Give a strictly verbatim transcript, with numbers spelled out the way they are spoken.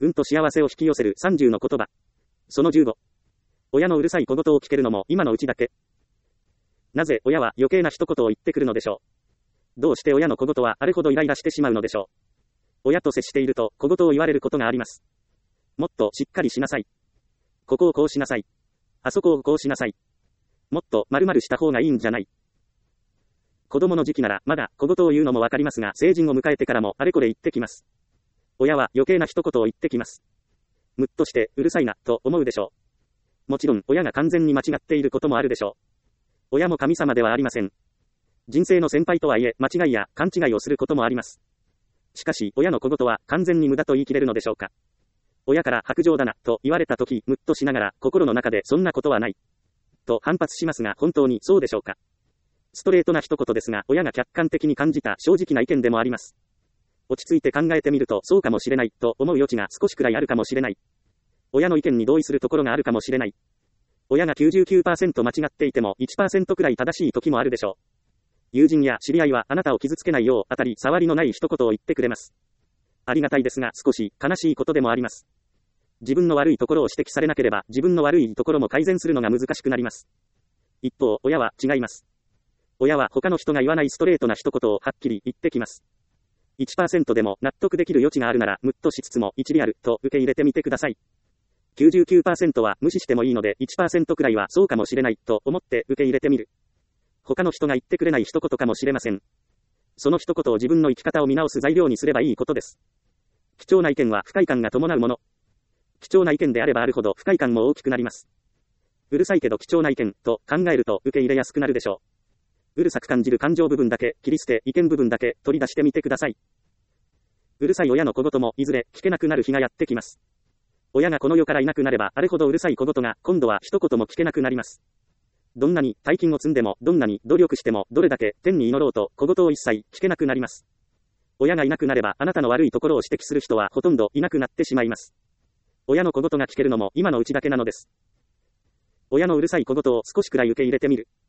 運と幸せを引き寄せるさんじゅうの言葉。そのじゅうご。親のうるさい小言を聞けるのも今のうちだけ。なぜ親は余計な一言を言ってくるのでしょう。どうして親の小言はあれほどイライラしてしまうのでしょう。親と接していると小言を言われることがあります。もっとしっかりしなさい。ここをこうしなさい。あそこをこうしなさい。もっと丸々した方がいいんじゃない。子供の時期ならまだ小言を言うのもわかりますが、成人を迎えてからもあれこれ言ってきます。親は余計な一言を言ってきます。むっとしてうるさいなと思うでしょう。もちろん親が完全に間違っていることもあるでしょう。親も神様ではありません。人生の先輩とはいえ間違いや勘違いをすることもあります。しかし親の小言は完全に無駄と言い切れるのでしょうか。親から薄情だなと言われたとき、むっとしながら心の中でそんなことはないと反発しますが、本当にそうでしょうか。ストレートな一言ですが、親が客観的に感じた正直な意見でもあります。落ち着いて考えてみるとそうかもしれないと思う余地が少しくらいあるかもしれない。親の意見に同意するところがあるかもしれない。親が きゅうじゅうきゅうパーセント 間違っていても いちパーセント くらい正しい時もあるでしょう。友人や知り合いはあなたを傷つけないよう当たり障りのない一言を言ってくれます。ありがたいですが少し悲しいことでもあります。自分の悪いところを指摘されなければ自分の悪いところも改善するのが難しくなります。一方、親は違います。親は他の人が言わないストレートな一言をはっきり言ってきます。いちパーセント でも納得できる余地があるなら、むっとしつつも一理あると受け入れてみてください。きゅうじゅうきゅうパーセント は無視してもいいので いちパーセント くらいはそうかもしれないと思って受け入れてみる。他の人が言ってくれない一言かもしれません。その一言を自分の生き方を見直す材料にすればいいことです。貴重な意見は不快感が伴うもの。貴重な意見であればあるほど不快感も大きくなります。うるさいけど貴重な意見と考えると受け入れやすくなるでしょう。うるさく感じる感情部分だけ切り捨て、意見部分だけ取り出してみてください。うるさい親の小言もいずれ聞けなくなる日がやってきます。親がこの世からいなくなればあれほどうるさい小言が今度は一言も聞けなくなります。どんなに大金を積んでも、どんなに努力しても、どれだけ天に祈ろうと小言を一切聞けなくなります。親がいなくなればあなたの悪いところを指摘する人はほとんどいなくなってしまいます。親の小言が聞けるのも今のうちだけなのです。親のうるさい小言を少しくらい受け入れてみる。